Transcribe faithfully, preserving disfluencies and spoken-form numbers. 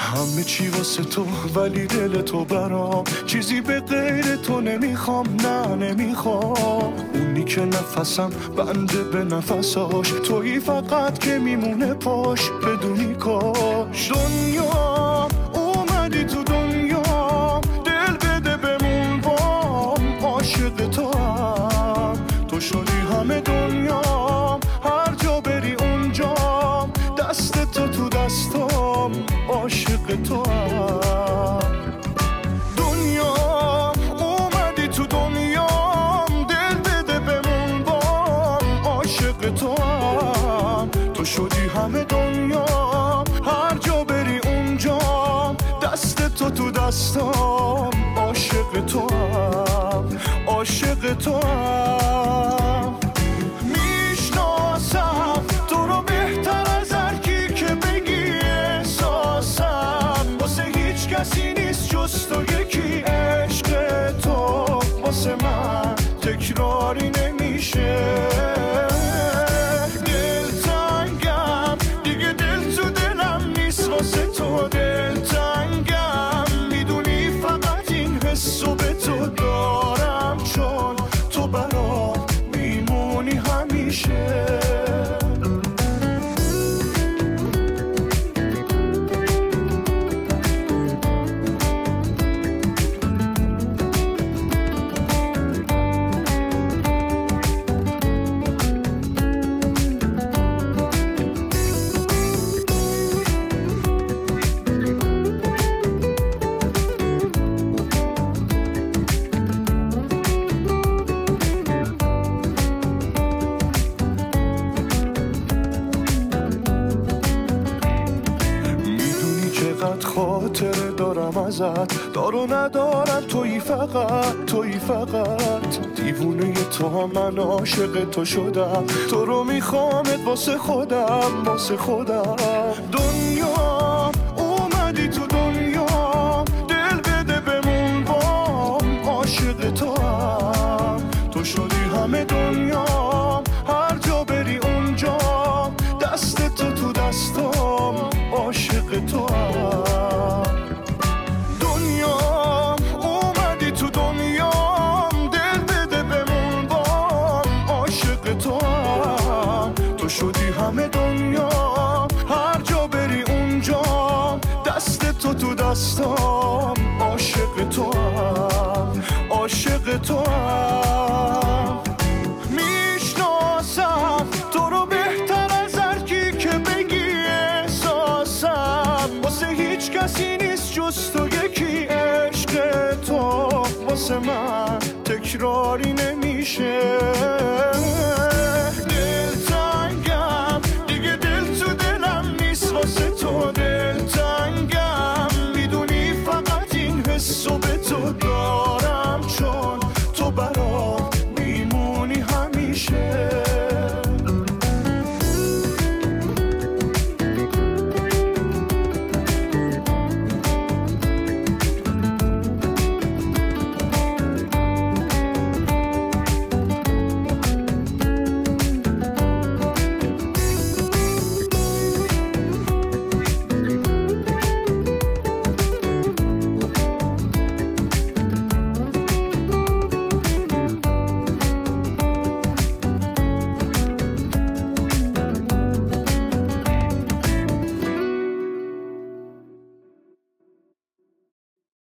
همه چی واسه تو ولی دل تو برام چیزی به غیر تو نمیخوام، نه نمیخوام. اونی که نفسم بنده به نفساش، تویی فقط که میمونه پاش بدونی کاش. دنیا اومدی تو دنیا، دل بده بمون بام، عاشق تو هم تو شدی همه دنیا، هر جا بری اونجام، دست تو تو دستام، عاشق تو هم. دنیا اومدی تو دنیام، دل بده بمون بام، عاشق تو هم تو شدی همه دنیا، هر جا بری اونجام، دست تو تو دستام، عاشق تو هم، عاشق تو هم. میشناسم تو رو بهتر از هر کی که بگی احساسم، واسه هیچ کسی نیست جز تو یکی. عشق تو واسه من تکراری نمیشه، دلتنگم دیگه، دل تو دلم نیست واسه تو. دلتنگم میدونی فقط این حسو به تو دارم، چون تو برام میمونی همیشه. خاطره دارم ازت، دار و ندارم، تویی فقط، تویی فقط. دیوونه تو هم من عاشق تو شدم، تو رو میخوامت واسه خودم، واسه خودم. دنیا اومدی تو دنیا، دل بده بمون بام، عاشق تو هم تو شدی همه دنیا، هر جا بری اونجا، دست تو تو دستام، عاشق تو هم. دنیا اومدی تو دنیا، دل بده بمون بام، عاشق تو هم تو شدی همه دنیا، هر جا بری اونجا، دست تو تو دستام، عاشق تو هم، عاشق تو هم. میشناسم تو رو بهتر از هر کی که بگی احساسم، واسه هیچ کسی نیست جز تو یکی. عشق تو واسه من تکراری نمیشه،